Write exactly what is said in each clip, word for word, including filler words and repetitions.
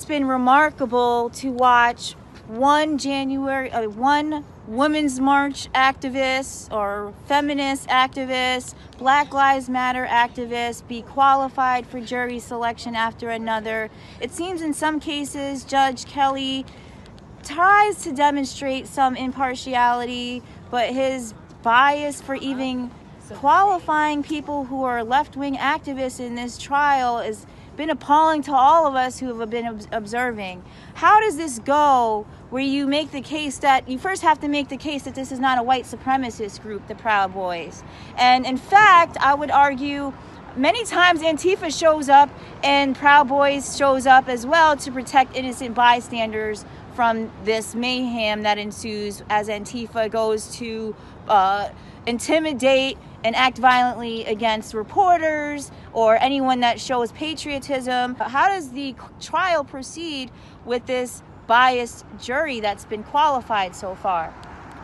It's been remarkable to watch one January, uh, one Women's March activist or feminist activist, Black Lives Matter activist be qualified for jury selection after another. It seems in some cases Judge Kelly tries to demonstrate some impartiality, but his bias for even qualifying people who are left-wing activists in this trial has been appalling to all of us who have been observing. How does this go where you make the case that you first have to make the case that this is not a white supremacist group, the Proud Boys? And in fact, I would argue many times Antifa shows up and Proud Boys shows up as well to protect innocent bystanders from this mayhem that ensues as Antifa goes to uh, intimidate and act violently against reporters or anyone that shows patriotism. How does the trial proceed with this biased jury that's been qualified so far?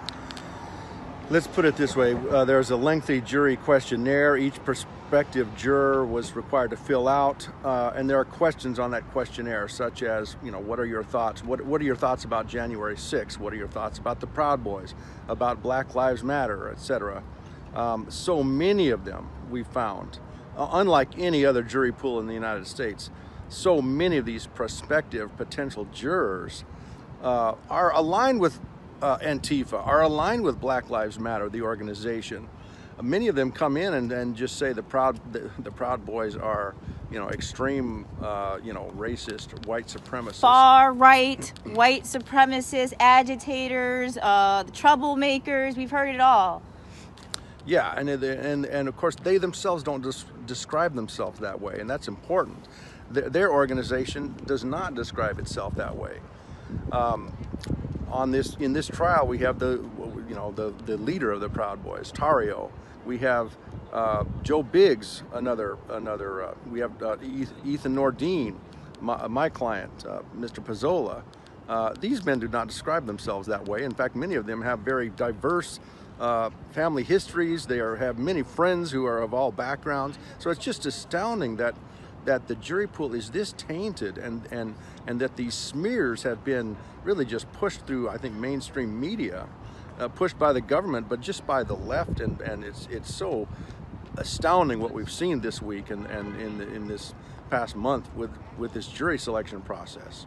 Let's put it this way. Uh, there's a lengthy jury questionnaire. Each prospective juror was required to fill out, uh, and there are questions on that questionnaire, such as, you know, what are your thoughts? What, what are your thoughts about January sixth? What are your thoughts about the Proud Boys, about Black Lives Matter, et cetera? Um, so many of them we found, uh, unlike any other jury pool in the United States, so many of these prospective potential jurors uh, are aligned with uh, Antifa, are aligned with Black Lives Matter, the organization. Uh, many of them come in and, and just say the Proud the, the Proud Boys are, you know, extreme, uh, you know, racist, white supremacists. Far right, white supremacists, agitators, uh, the troublemakers. We've heard it all. Yeah, and, and, and of course, they themselves don't just describe themselves that way, and that's important. Their, their organization does not describe itself that way. Um, on this, in this trial, we have the, you know, the, the leader of the Proud Boys, Tarrio. We have uh, Joe Biggs, another, another. Uh, we have uh, Ethan Nordine, my, my client, uh, Mister Pizzola. Uh, these men do not describe themselves that way. In fact, many of them have very diverse Uh, family histories. They are, have many friends who are of all backgrounds. So it's just astounding that that the jury pool is this tainted, and and and that these smears have been really just pushed through, I think, mainstream media, uh, pushed by the government, but just by the left. And and it's it's so astounding what we've seen this week and and in the, in this past month with with this jury selection process.